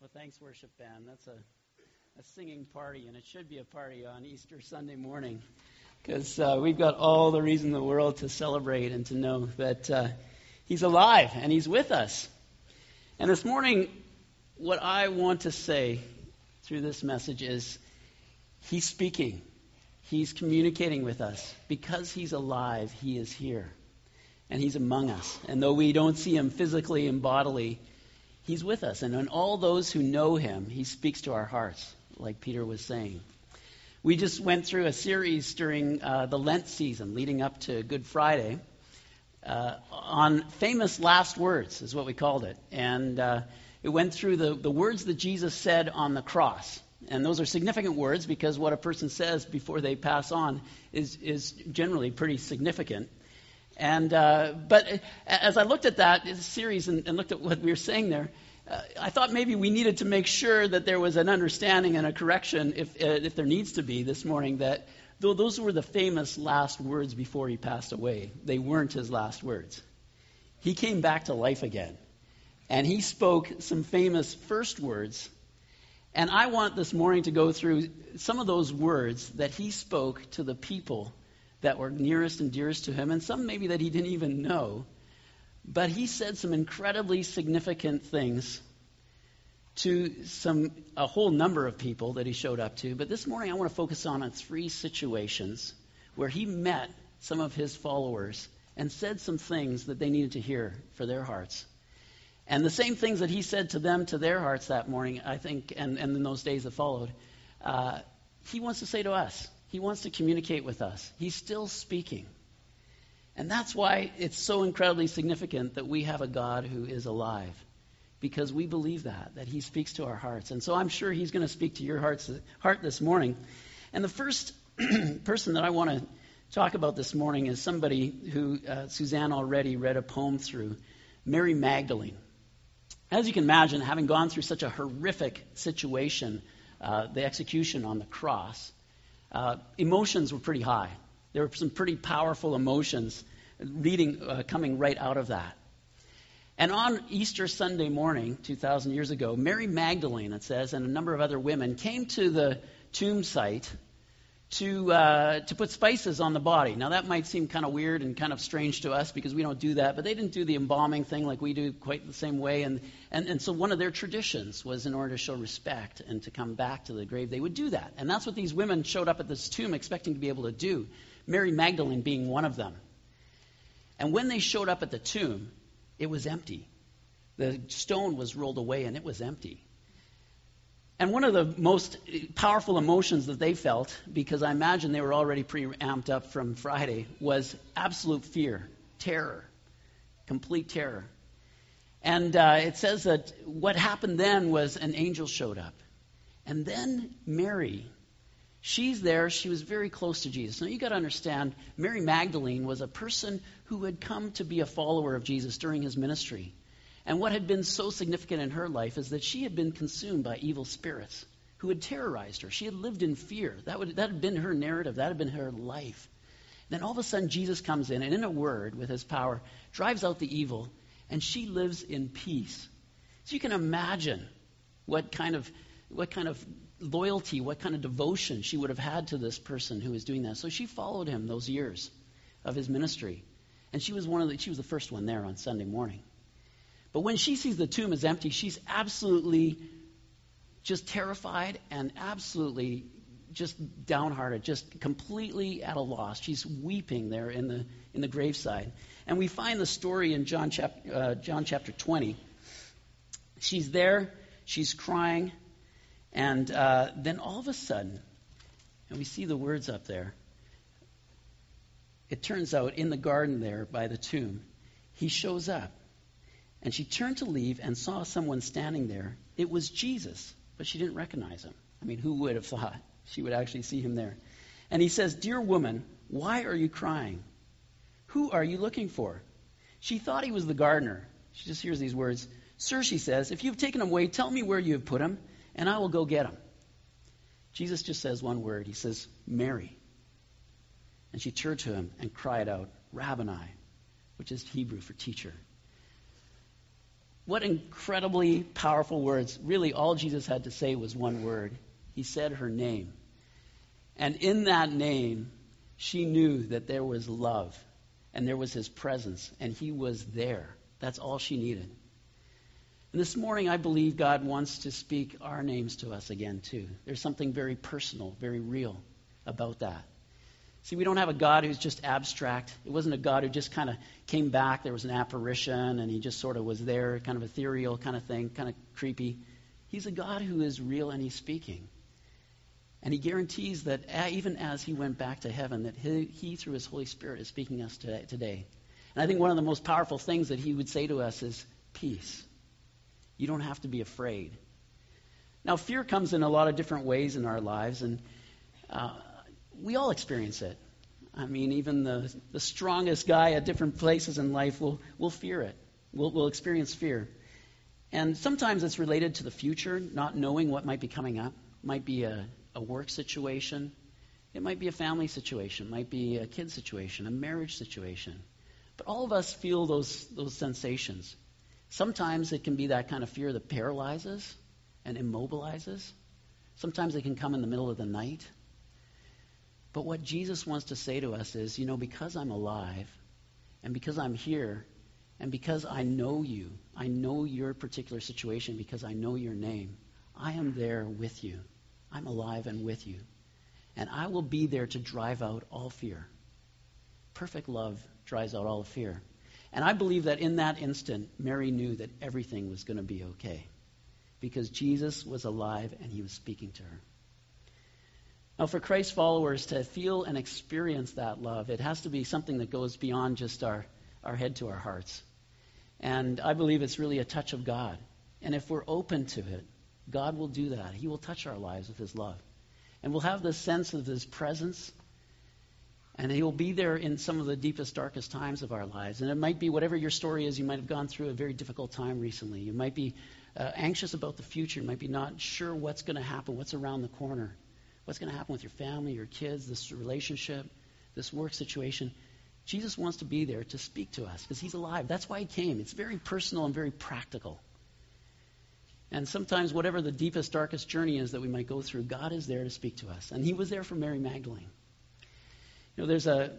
Thanks, worship band. That's a singing party, and it should be a party on Easter Sunday morning, because we've got all the reason in the world to celebrate and to know that He's alive and He's with us. And this morning, what I want to say through this message is He's speaking. He's communicating with us. Because He's alive, He is here. And He's among us. And though we don't see Him physically and bodily, He's with us. And in all those who know Him, He speaks to our hearts, like Peter was saying. We just went through a series during the Lent season, leading up to Good Friday, on famous last words, is what we called it. And it went through the words that Jesus said on the cross. And those are significant words because what a person says before they pass on is generally pretty significant. And but as I looked at that series and looked at what we were saying there, I thought maybe we needed to make sure that there was an understanding and a correction, if there needs to be this morning, that though those were the famous last words before He passed away, they weren't His last words. He came back to life again, and He spoke some famous first words. And I want this morning to go through some of those words that He spoke to the people that were nearest and dearest to Him, and some maybe that He didn't even know. But He said some incredibly significant things to a whole number of people that He showed up to. But this morning I want to focus on three situations where He met some of His followers and said some things that they needed to hear for their hearts. And the same things that He said to them, to their hearts that morning, I think, and in those days that followed, He wants to say to us. He wants to communicate with us. He's still speaking. And that's why it's so incredibly significant that we have a God who is alive. Because we believe that He speaks to our hearts. And so I'm sure He's going to speak to your heart this morning. And the first person that I want to talk about this morning is somebody who Suzanne already read a poem through, Mary Magdalene. As you can imagine, having gone through such a horrific situation, the execution on the cross, emotions were pretty high. There were some pretty powerful emotions coming right out of that. And on Easter Sunday morning, 2,000 years ago, Mary Magdalene, it says, and a number of other women came to the tomb site to put spices on the body. Now that might seem kind of weird and kind of strange to us because we don't do that, but they didn't do the embalming thing like we do quite the same way. And so one of their traditions was, in order to show respect and to come back to the grave, they would do that. And that's what these women showed up at this tomb expecting to be able to do, Mary Magdalene being one of them. And when they showed up at the tomb, it was empty. The stone was rolled away and it was empty. And one of the most powerful emotions that they felt, because I imagine they were already pretty amped up from Friday, was absolute fear, terror, complete terror. And it says that what happened then was an angel showed up. And then Mary, she's there. She was very close to Jesus. Now, you got to understand, Mary Magdalene was a person who had come to be a follower of Jesus during His ministry. And what had been so significant in her life is that she had been consumed by evil spirits who had terrorized her. She had lived in fear. That had been her narrative. That had been her life. Then all of a sudden, Jesus comes in and, in a word, with His power, drives out the evil, and she lives in peace. So you can imagine what kind of loyalty, what kind of devotion she would have had to this person who was doing that. So she followed Him those years of His ministry. And she was the first one there on Sunday morning. But when she sees the tomb is empty, she's absolutely just terrified and absolutely just downhearted, just completely at a loss. She's weeping there in the graveside. And we find the story in John chapter 20. She's there, she's crying, and then all of a sudden, and we see the words up there, it turns out in the garden there by the tomb, He shows up. And she turned to leave and saw someone standing there. It was Jesus, but she didn't recognize Him. I mean, who would have thought she would actually see Him there? And He says, "Dear woman, why are you crying? Who are you looking for?" She thought He was the gardener. She just hears these words. "Sir," she says, "if you've taken Him away, tell me where you have put Him, and I will go get Him." Jesus just says one word. He says, "Mary." And she turned to Him and cried out, "Rabboni," which is Hebrew for teacher. What incredibly powerful words. Really, all Jesus had to say was one word. He said her name. And in that name, she knew that there was love and there was his presence and he was there. That's all she needed. And this morning, I believe God wants to speak our names to us again, too. There's something very personal, very real about that. See, we don't have a God who's just abstract. It wasn't a God who just kind of came back. There was an apparition, and he just sort of was there, kind of ethereal kind of thing, kind of creepy. He's a God who is real, and he's speaking. And he guarantees that even as he went back to heaven, that he through his Holy Spirit, is speaking to us today. And I think one of the most powerful things that he would say to us is peace. You don't have to be afraid. Now, fear comes in a lot of different ways in our lives, and we all experience it. I mean, even the strongest guy at different places in life will fear it. We'll experience fear. And sometimes it's related to the future, not knowing what might be coming up. It might be a work situation. It might be a family situation. It might be a kid situation, a marriage situation. But all of us feel those sensations. Sometimes it can be that kind of fear that paralyzes and immobilizes. Sometimes it can come in the middle of the night. But what Jesus wants to say to us is, because I'm alive, and because I'm here, and because I know you, I know your particular situation because I know your name, I am there with you. I'm alive and with you. And I will be there to drive out all fear. Perfect love drives out all fear. And I believe that in that instant, Mary knew that everything was going to be okay. Because Jesus was alive and he was speaking to her. Now, for Christ followers to feel and experience that love, it has to be something that goes beyond just our head to our hearts. And I believe it's really a touch of God. And if we're open to it, God will do that. He will touch our lives with his love. And we'll have the sense of his presence. And he will be there in some of the deepest, darkest times of our lives. And it might be whatever your story is, you might have gone through a very difficult time recently. You might be anxious about the future. You might be not sure what's going to happen, what's around the corner. What's going to happen with your family, your kids, this relationship, this work situation. Jesus wants to be there to speak to us because he's alive. That's why he came. It's very personal and very practical. And sometimes whatever the deepest, darkest journey is that we might go through, God is there to speak to us. And he was there for Mary Magdalene. There's a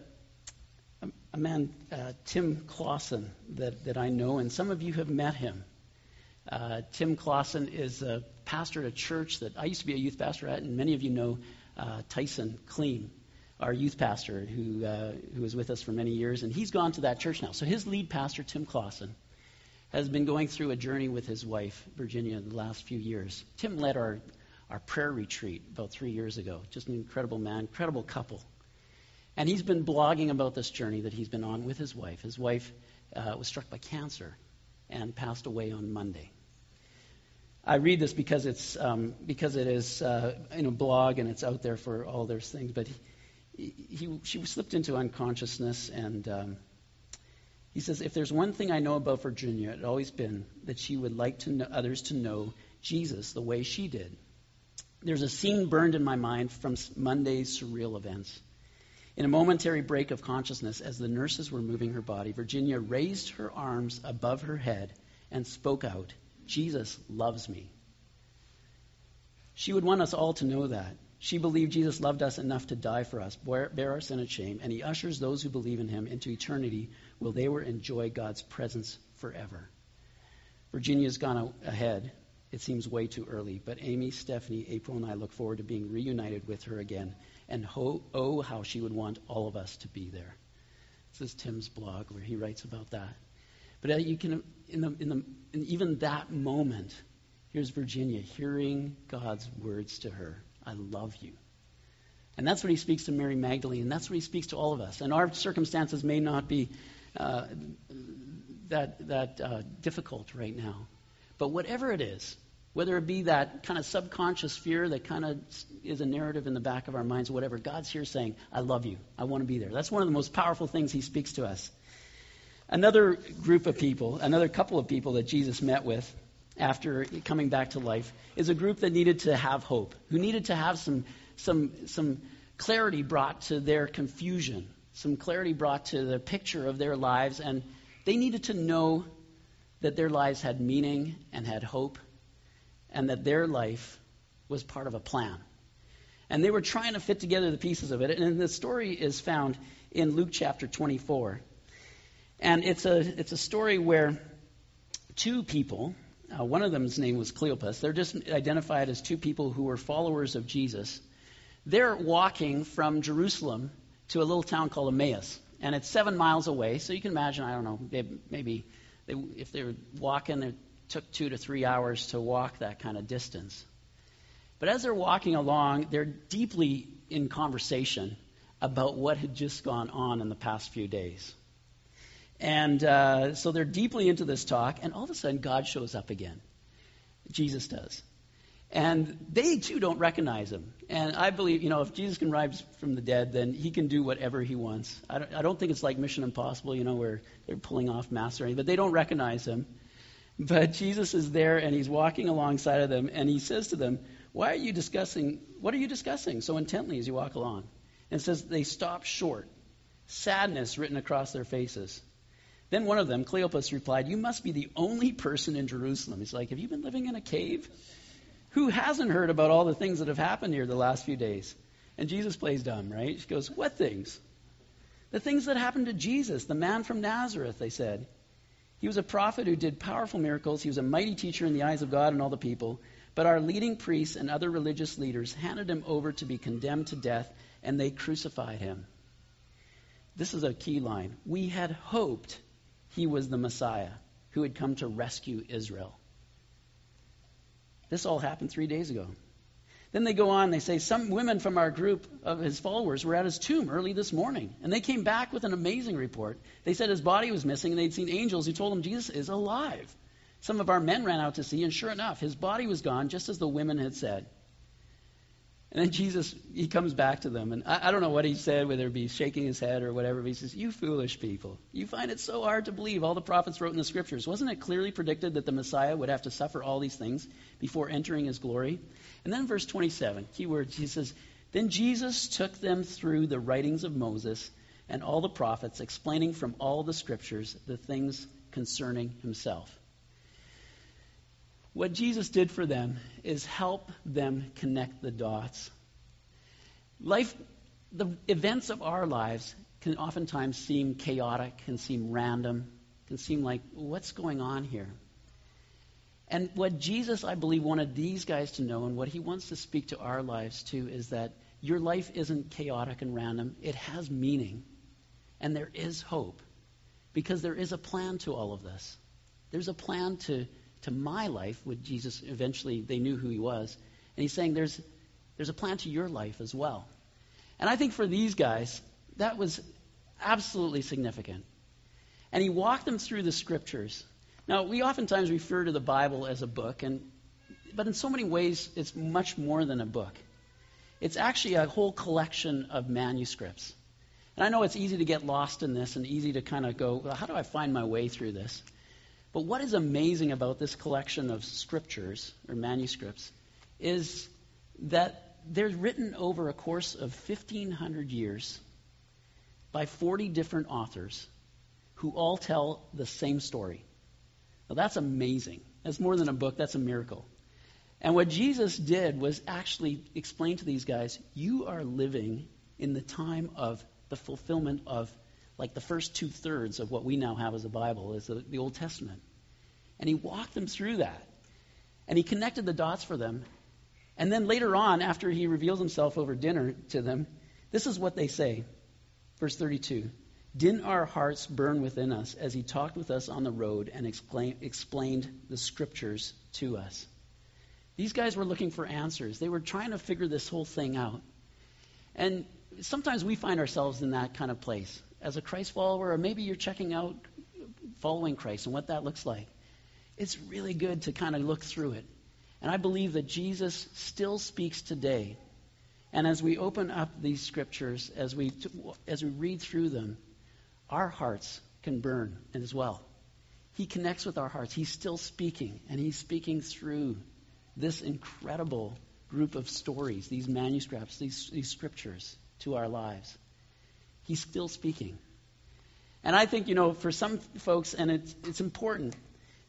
man, Tim Clausen, that I know, and some of you have met him. Tim Clausen is a pastor at a church that I used to be a youth pastor at, and many of you know Tyson Clean, our youth pastor, who was with us for many years, and he's gone to that church now. So his lead pastor, Tim Clausen, has been going through a journey with his wife, Virginia, the last few years. Tim led our prayer retreat about 3 years ago. Just an incredible man, incredible couple. And he's been blogging about this journey that he's been on with his wife. His wife was struck by cancer and passed away on Monday. I read this because it is in a blog and it's out there for all those things. But she slipped into unconsciousness, and he says, if there's one thing I know about Virginia, it's always been that she would like others to know Jesus the way she did. There's a scene burned in my mind from Monday's surreal events. In a momentary break of consciousness, as the nurses were moving her body, Virginia raised her arms above her head and spoke out, Jesus loves me. She would want us all to know that. She believed Jesus loved us enough to die for us, bear our sin and shame, and he ushers those who believe in him into eternity where they will enjoy God's presence forever. Virginia's gone ahead. It seems way too early, but Amy, Stephanie, April, and I look forward to being reunited with her again. And oh, how she would want all of us to be there. This is Tim's blog where he writes about that. But you can, in even that moment, here's Virginia hearing God's words to her. I love you. And that's what he speaks to Mary Magdalene, and that's what he speaks to all of us. And our circumstances may not be that difficult right now. But whatever it is, whether it be that kind of subconscious fear that kind of is a narrative in the back of our minds, whatever, God's here saying, I love you. I want to be there. That's one of the most powerful things he speaks to us. Another group of people, another couple of people that Jesus met with after coming back to life is a group that needed to have hope, who needed to have some clarity brought to their confusion, some clarity brought to the picture of their lives, and they needed to know that their lives had meaning and had hope, and that their life was part of a plan. And they were trying to fit together the pieces of it. And the story is found in Luke chapter 24. And it's a story where two people, one of them's name was Cleopas, they're just identified as two people who were followers of Jesus. They're walking from Jerusalem to a little town called Emmaus. And it's 7 miles away, so you can imagine, I don't know, if they were walking, it took 2 to 3 hours to walk that kind of distance. But as they're walking along, they're deeply in conversation about what had just gone on in the past few days. And so they're deeply into this talk, and all of a sudden God shows up again. Jesus does. And they, too, don't recognize him. And I believe, if Jesus can rise from the dead, then he can do whatever he wants. I don't think it's like Mission Impossible, where they're pulling off masks or anything, but they don't recognize him. But Jesus is there, and he's walking alongside of them, and he says to them, what are you discussing so intently as you walk along? And it says they stop short, sadness written across their faces. Then one of them, Cleopas, replied, you must be the only person in Jerusalem. He's like, have you been living in a cave? Who hasn't heard about all the things that have happened here the last few days? And Jesus plays dumb, right? She goes, what things? The things that happened to Jesus, the man from Nazareth, they said. He was a prophet who did powerful miracles. He was a mighty teacher in the eyes of God and all the people. But our leading priests and other religious leaders handed him over to be condemned to death, and they crucified him. This is a key line. We had hoped he was the Messiah who had come to rescue Israel. This all happened 3 days ago. Then they go on, they say, some women from our group of his followers were at his tomb early this morning, and they came back with an amazing report. They said his body was missing, and they'd seen angels who told them Jesus is alive. Some of our men ran out to see, and sure enough, his body was gone, just as the women had said. And then Jesus, he comes back to them, and I don't know what he said, whether it be shaking his head or whatever, but he says, you foolish people, you find it so hard to believe all the prophets wrote in the scriptures. Wasn't it clearly predicted that the Messiah would have to suffer all these things before entering his glory? And then verse 27, key words, he says, then Jesus took them through the writings of Moses and all the prophets, explaining from all the scriptures the things concerning himself. What Jesus did for them is help them connect the dots. The events of our lives can oftentimes seem chaotic, can seem random, can seem like, what's going on here? And what Jesus, I believe, wanted these guys to know, and what he wants to speak to our lives too, is that your life isn't chaotic and random. It has meaning, and there is hope, because there is a plan to all of this. There's a plan to my life with Jesus. Eventually they knew who he was. And he's saying there's a plan to your life as well. And I think for these guys, that was absolutely significant. And he walked them through the scriptures. Now, we oftentimes refer to the Bible as a book, but in so many ways, it's much more than a book. It's actually a whole collection of manuscripts. And I know it's easy to get lost in this and easy to kind of go, well, how do I find my way through this? But what is amazing about this collection of scriptures or manuscripts is that they're written over a course of 1,500 years by 40 different authors who all tell the same story. Now that's amazing. That's more than a book. That's a miracle. And what Jesus did was actually explain to these guys, you are living in the time of the fulfillment of like the first 2/3 of what we now have as a Bible, is the Old Testament. And he walked them through that. And he connected the dots for them. And then later on, after he reveals himself over dinner to them, this is what they say. Verse 32. Didn't our hearts burn within us as he talked with us on the road and explained the scriptures to us? These guys were looking for answers. They were trying to figure this whole thing out. And sometimes we find ourselves in that kind of place. As a Christ follower, or maybe you're checking out following Christ and what that looks like. It's really good to kind of look through it. And I believe that Jesus still speaks today. And as we open up these scriptures, as we read through them, our hearts can burn as well. He connects with our hearts. He's still speaking, and he's speaking through this incredible group of stories, these manuscripts, these scriptures to our lives. He's still speaking. And I think, for some folks, and it's important,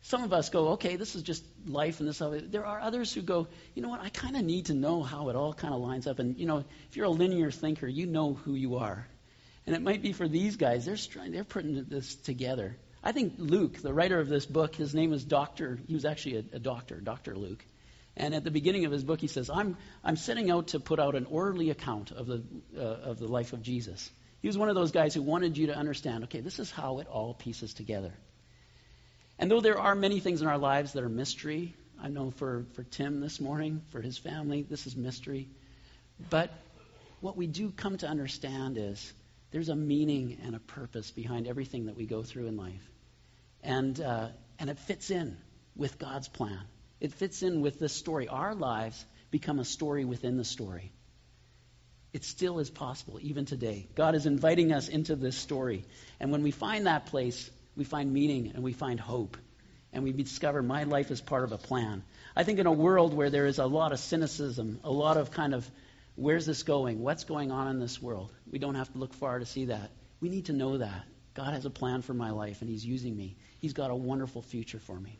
Some of us go, okay, this is just life and this. There are others who go, you know what, I kind of need to know how it all kind of lines up. And, if you're a linear thinker, you know who you are. And it might be for these guys, they're putting this together. I think Luke, the writer of this book, his name is he was actually a doctor, Dr. Luke. And at the beginning of his book, he says, I'm setting out to put out an orderly account of the life of Jesus. He was one of those guys who wanted you to understand, okay, this is how it all pieces together. And though there are many things in our lives that are mystery, I know for Tim this morning, for his family, this is mystery. But what we do come to understand is there's a meaning and a purpose behind everything that we go through in life. And it fits in with God's plan. It fits in with this story. Our lives become a story within the story. It still is possible, even today. God is inviting us into this story. And when we find that place, we find meaning and we find hope. And we discover my life is part of a plan. I think in a world where there is a lot of cynicism, a lot of kind of, where's this going? What's going on in this world? We don't have to look far to see that. We need to know that. God has a plan for my life and He's using me. He's got a wonderful future for me.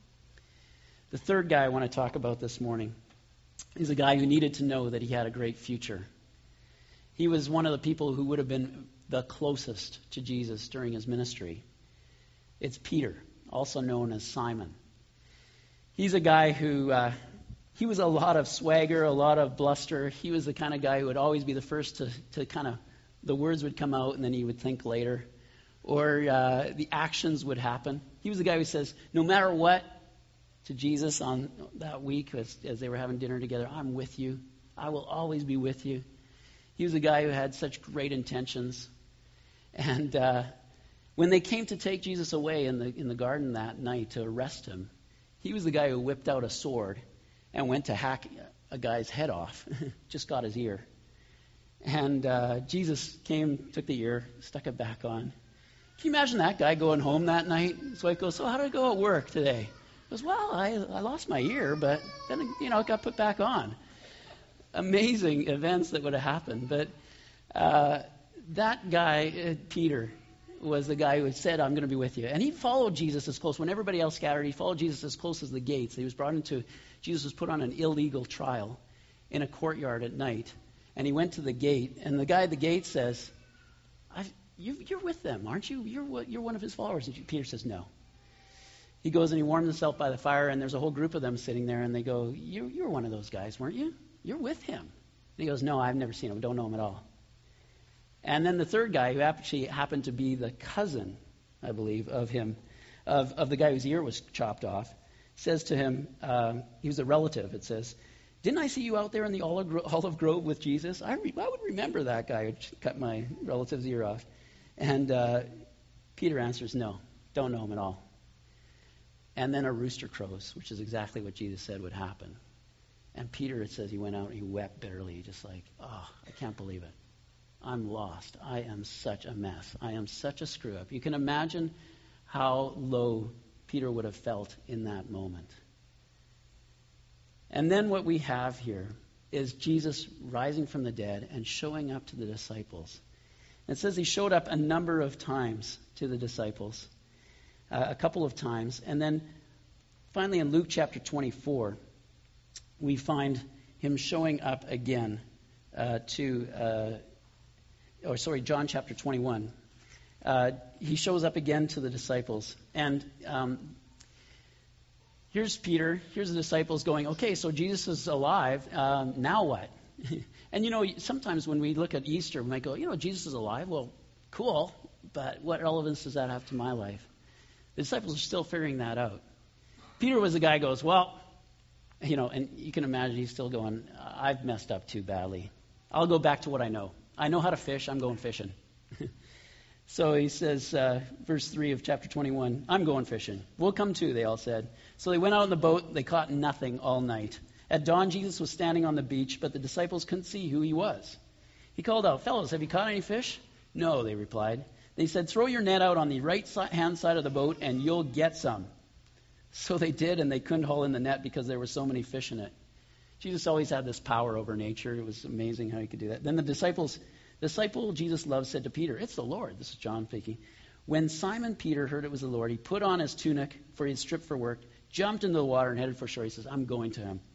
The third guy I want to talk about this morning is a guy who needed to know that he had a great future. He was one of the people who would have been the closest to Jesus during his ministry. It's Peter, also known as Simon. He's a guy who, he was a lot of swagger, a lot of bluster. He was the kind of guy who would always be the first to kind of, the words would come out and then he would think later. Or the actions would happen. He was the guy who says, no matter what, to Jesus on that week as they were having dinner together, I'm with you. I will always be with you. He was a guy who had such great intentions. And when they came to take Jesus away in the garden that night to arrest him, he was the guy who whipped out a sword and went to hack a guy's head off. Just got his ear. And Jesus came, took the ear, stuck it back on. Can you imagine that guy going home that night? His wife goes, so how did it go at work today? He goes, well, I lost my ear, but then, it got put back on. Amazing events that would have happened. But that guy, Peter, was the guy who had said, I'm going to be with you. And he followed Jesus as close. When everybody else scattered, he followed Jesus as close as the gates. Jesus was put on an illegal trial in a courtyard at night. And he went to the gate. And the guy at the gate says, you're with them, aren't you? You're one of his followers. And Peter says, no. He goes and he warms himself by the fire, and there's a whole group of them sitting there, and they go, you're one of those guys, weren't you? You're with him. And he goes, no, I've never seen him. Don't know him at all. And then the third guy, who actually happened to be the cousin, I believe, of him, of the guy whose ear was chopped off, says to him, he was a relative, it says, didn't I see you out there in the olive grove with Jesus? I would remember that guy who cut my relative's ear off. And Peter answers, no, don't know him at all. And then a rooster crows, which is exactly what Jesus said would happen. And Peter, it says, he went out and he wept bitterly, just like, oh, I can't believe it. I'm lost. I am such a mess. I am such a screw-up. You can imagine how low Peter would have felt in that moment. And then what we have here is Jesus rising from the dead and showing up to the disciples. And it says he showed up a number of times to the disciples, a couple of times. And then finally in Luke chapter 24, we find him showing up again John chapter 21. He shows up again to the disciples. And here's Peter, here's the disciples going, okay, so Jesus is alive, now what? And sometimes when we look at Easter, we might go, Jesus is alive, well, cool, but what relevance does that have to my life? The disciples are still figuring that out. Peter was the guy who goes, well, and you can imagine he's still going, I've messed up too badly. I'll go back to what I know. I know how to fish, I'm going fishing. So he says, verse 3 of chapter 21, I'm going fishing. We'll come too, they all said. So they went out in the boat, they caught nothing all night. At dawn, Jesus was standing on the beach, but the disciples couldn't see who he was. He called out, fellows, have you caught any fish? No, they replied. They said, throw your net out on the right-hand side of the boat and you'll get some. So they did, and they couldn't haul in the net because there were so many fish in it. Jesus always had this power over nature. It was amazing how he could do that. Then the disciple Jesus loved said to Peter, it's the Lord. This is John speaking. When Simon Peter heard it was the Lord, he put on his tunic, for he had stripped for work, jumped into the water and headed for shore. He says, I'm going to him.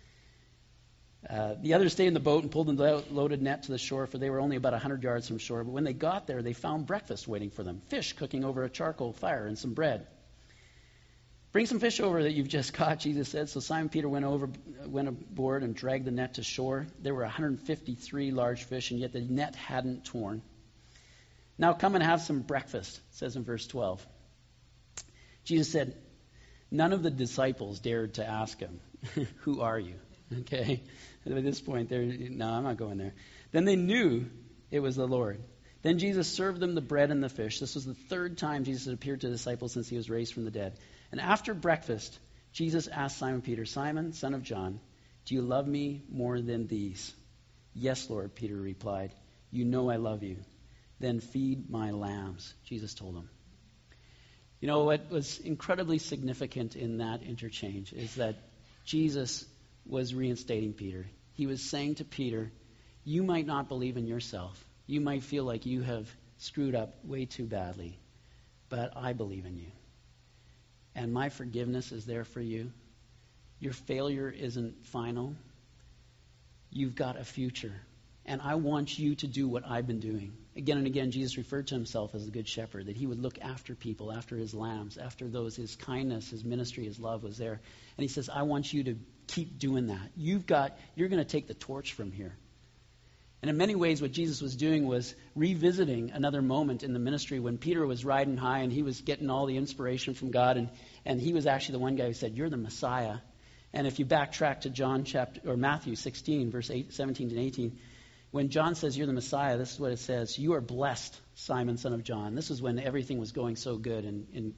The others stayed in the boat and pulled the loaded net to the shore, for they were only about 100 yards from shore. But when they got there, they found breakfast waiting for them, fish cooking over a charcoal fire and some bread. Bring some fish over that you've just caught, Jesus said. So Simon Peter went aboard and dragged the net to shore. There were 153 large fish, and yet the net hadn't torn. Now come and have some breakfast, it says in verse 12. Jesus said, none of the disciples dared to ask him, who are you? Okay. At this point, no, I'm not going there. Then they knew it was the Lord. Then Jesus served them the bread and the fish. This was the third time Jesus had appeared to the disciples since he was raised from the dead. And after breakfast, Jesus asked Simon Peter, Simon, son of John, do you love me more than these? Yes, Lord, Peter replied. You know I love you. Then feed my lambs, Jesus told him. You know, what was incredibly significant in that interchange is that Jesus was reinstating Peter. He was saying to Peter, you might not believe in yourself. You might feel like you have screwed up way too badly, but I believe in you. And my forgiveness is there for you. Your failure isn't final. You've got a future. And I want you to do what I've been doing. Again and again, Jesus referred to himself as the Good Shepherd, that he would look after people, after his lambs, after those. His kindness, his ministry, his love was there. And he says, I want you to keep doing that. You're going to take the torch from here. And in many ways, what Jesus was doing was revisiting another moment in the ministry when Peter was riding high and he was getting all the inspiration from God. And he was actually the one guy who said, you're the Messiah. And if you backtrack to Matthew 16, verse 17 and 18, when John says you're the Messiah, this is what it says. You are blessed, Simon, son of John. This is when everything was going so good in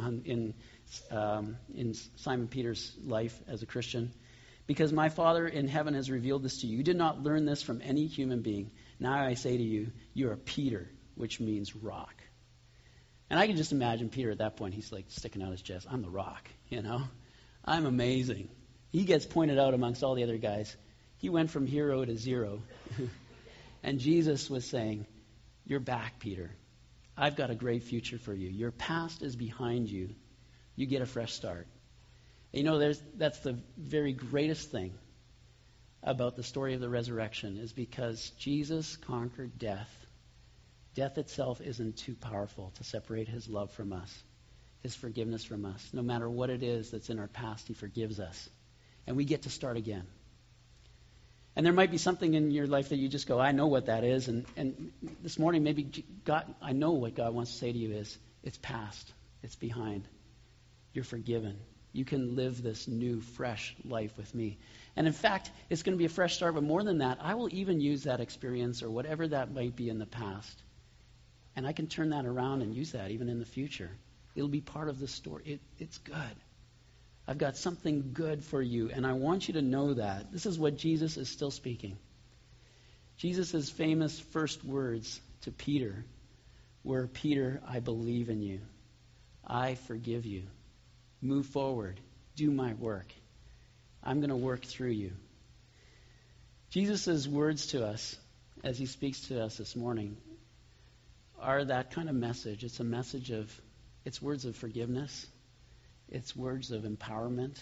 Simon Peter's life as a Christian. Because my Father in heaven has revealed this to you. You did not learn this from any human being. Now I say to you, you are Peter, which means rock. And I can just imagine Peter at that point. He's like sticking out his chest. I'm the rock, you know. I'm amazing. He gets pointed out amongst all the other guys. He went from hero to zero. And Jesus was saying, you're back, Peter. I've got a great future for you. Your past is behind you. You get a fresh start. You know, that's the very greatest thing about the story of the resurrection is because Jesus conquered death. Death itself isn't too powerful to separate his love from us, his forgiveness from us. No matter what it is that's in our past, he forgives us. And we get to start again. And there might be something in your life that you just go, I know what that is. And this morning, maybe I know what God wants to say to you is, it's past. It's behind. You're forgiven. You can live this new, fresh life with me. And in fact, it's going to be a fresh start. But more than that, I will even use that experience or whatever that might be in the past. And I can turn that around and use that even in the future. It'll be part of the story. It's good. I've got something good for you, and I want you to know that. This is what Jesus is still speaking. Jesus' famous first words to Peter were, Peter, I believe in you. I forgive you. Move forward. Do my work. I'm going to work through you. Jesus' words to us, as he speaks to us this morning, are that kind of message. It's a message of, it's words of forgiveness. It's words of empowerment.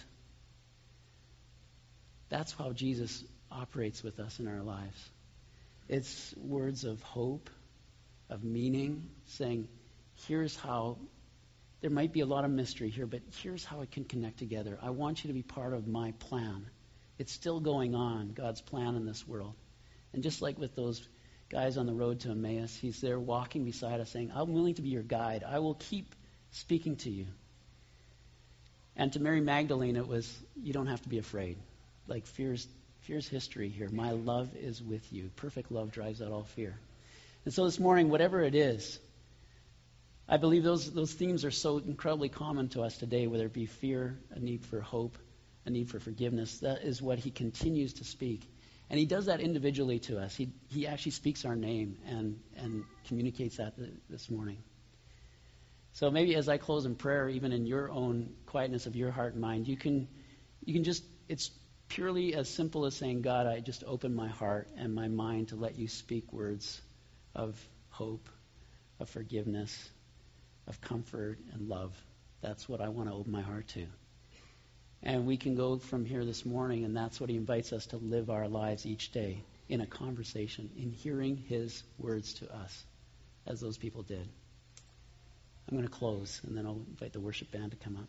That's how Jesus operates with us in our lives. It's words of hope, of meaning, saying, here's how, there might be a lot of mystery here, but here's how it can connect together. I want you to be part of my plan. It's still going on, God's plan in this world. And just like with those guys on the road to Emmaus, he's there walking beside us saying, I'm willing to be your guide. I will keep speaking to you. And to Mary Magdalene, it was, you don't have to be afraid. Like fear's history here. My love is with you. Perfect love drives out all fear. And so this morning, whatever it is, I believe those themes are so incredibly common to us today, whether it be fear, a need for hope, a need for forgiveness. That is what he continues to speak. And he does that individually to us. He actually speaks our name and communicates that this morning. So maybe as I close in prayer, even in your own quietness of your heart and mind, you can just, it's purely as simple as saying, God, I just open my heart and my mind to let you speak words of hope, of forgiveness, of comfort and love. That's what I want to open my heart to. And we can go from here this morning, and that's what he invites us to live our lives each day, in a conversation, in hearing his words to us, as those people did. I'm going to close, and then I'll invite the worship band to come up.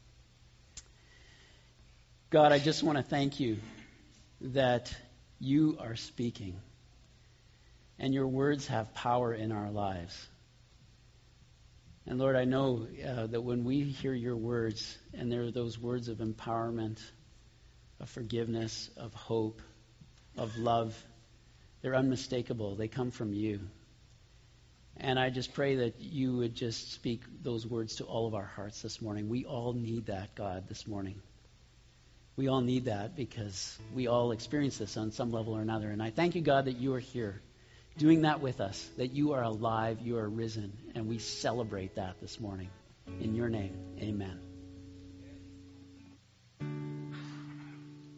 God, I just want to thank you that you are speaking, and your words have power in our lives. And Lord, I know that when we hear your words, and there are those words of empowerment, of forgiveness, of hope, of love, they're unmistakable. They come from you. And I just pray that you would just speak those words to all of our hearts this morning. We all need that, God, this morning. We all need that because we all experience this on some level or another. And I thank you, God, that you are here doing that with us, that you are alive, you are risen, and we celebrate that this morning. In your name, amen.